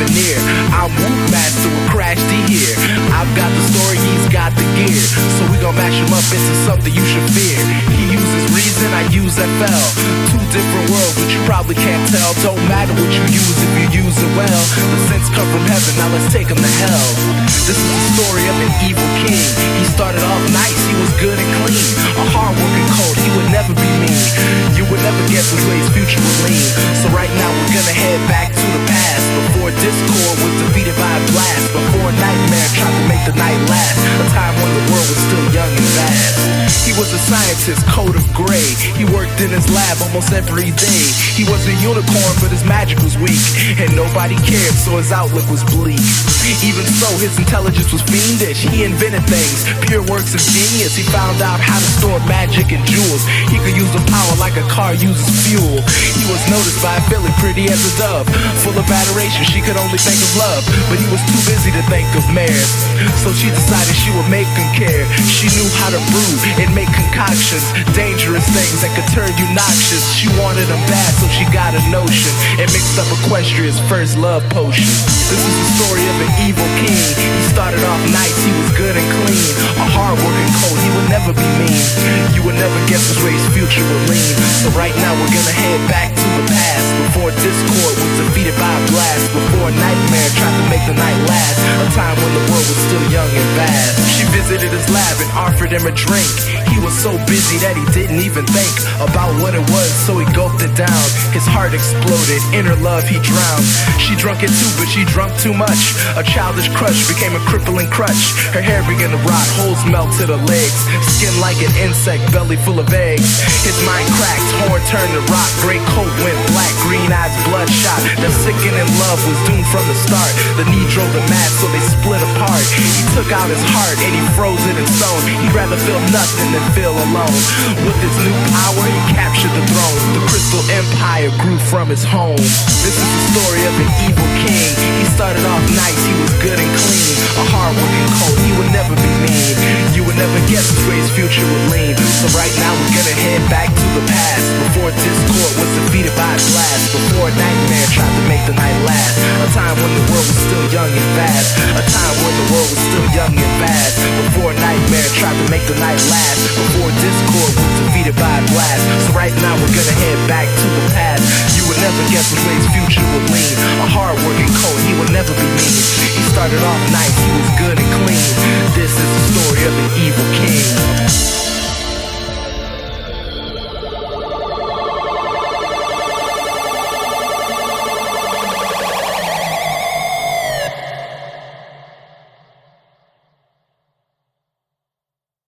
veneer. I'm Whoop Master with Crash D here. I've got the story, he's got the gear. So we gon' mash him up into something you should fear. He uses reason, I use FL. Two different worlds, but you probably can't tell. Don't matter what you use if you use it well. The sins come from heaven, now let's take him to hell. This is the story of an evil king. He started off nice, he was good and clean. A hard-working colt, he would never be mean. You would never guess which way his future would lean. So right now we're gonna head back to the past. Before Discord was defeated by a blast. Before a nightmare tried to make the night last. A time when the world was still young and vast. He was a scientist, coat of gray. He worked in his lab almost every day. He was a unicorn, but his magic was weak. And nobody cared, so his outlook was bleak. Even so, his intelligence was fiendish. He invented things, pure works of genius. He found out how to store magic and jewels. He could use the power like a car uses fuel. He was noticed by a filly pretty as a dove, full of adoration, she could only think of love. But he was too busy to think of mares, so she decided she would make him care. She knew how to brew and make concoctions, dangerous things that could turn you noxious. She wanted him bad, so she got a notion and mixed up Equestria's first love potion. This is the story of an evil king. He started off nice, he was good and clean. A hard-working colt, he would never be mean. You would never guess which way his future would lean. So right now we're gonna head back to the past. Before Discord was defeated by a blast. Before a nightmare tried to make the night last. A time when the world was still young and vast. She visited his lab and offered him a drink. He was so busy that he didn't even think about what it was, so he gulped it down. His heart exploded, in her love he drowned. She drunk it too, but she drunk too much. A childish crush became a crippling crutch. Her hair began to rot, holes melted her legs. Skin like an insect, belly full of eggs. His mind cracked, horn turned to rock. Gray coat went black, green eyes bloodshot. The sickening love was doomed from the start. The need drove him mad, so they split apart. He took out his heart and he froze it in stone. He'd rather feel nothing than feel alone. With his new power, he captured the throne. The Crystal Empire grew from his home. This is the story of an evil king. He started off nice, he was good and clean. A hard-working colt, he would never be mean. You would never guess which way his future would lean. So right now we're gonna head back to the past. Before Discord was defeated by a blast. Before a nightmare tried to make the night last. A time when the world was still young and vast. A time when the world was still young and vast. Before a nightmare tried to make the night last. Before Discord was defeated by a blast. So right now we're gonna head back to the past. You would never guess which way his future would lean. A hard-working colt, he would never be mean. He started off nice, he was good and clean. This is the story of an evil king.